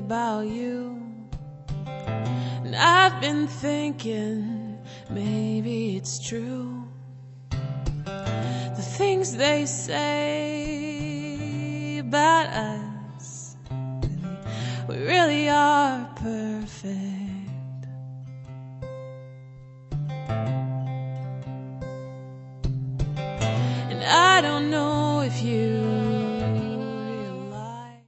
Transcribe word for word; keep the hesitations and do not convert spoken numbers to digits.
about you. And I've been thinking maybe it's true, the things they say about us. We really are perfect. And I don't know if you